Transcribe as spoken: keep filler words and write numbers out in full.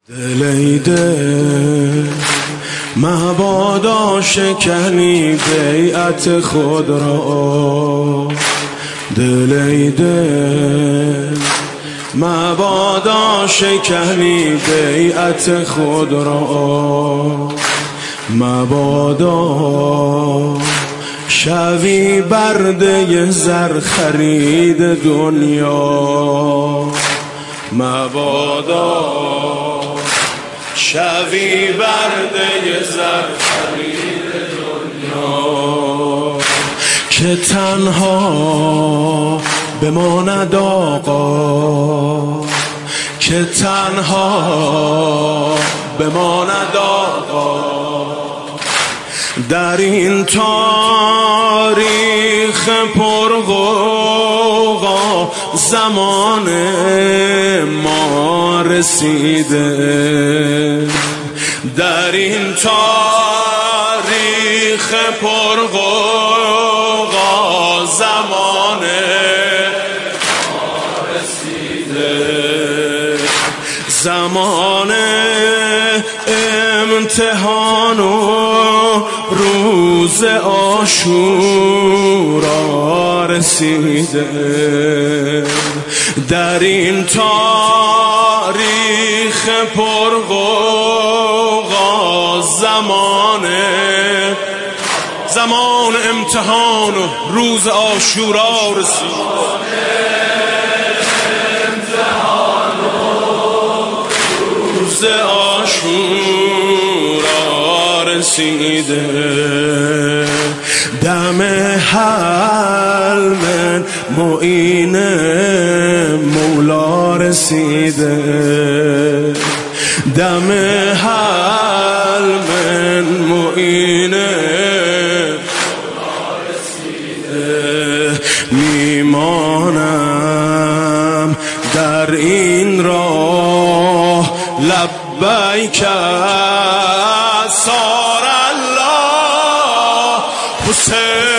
دل ای دل مبادا شکنی بیعت خود را، دل ای دل مبادا شکنی بیعت خود را، مبادا شوی برده زر خرید دنیا، مبادا شوی برده زر خرید دنیا، که تنها بماند آقا، که تنها بماند آقا در این تاریخ پرغوغا، زمان ما رسیده، در این تاریخ پرغوغا زمان ما رسیده، زمان امتحان و روز عاشورا رسیده، در این تاریخ پرغوغا زمان زمان امتحان و روز عاشورا رسیده، امتحان و روز عاشورا رسیده، دم حلم معین مولا رسیده، دم حلم معین مولا رسیده، میمانم در این راه لبیک سار الله حسین.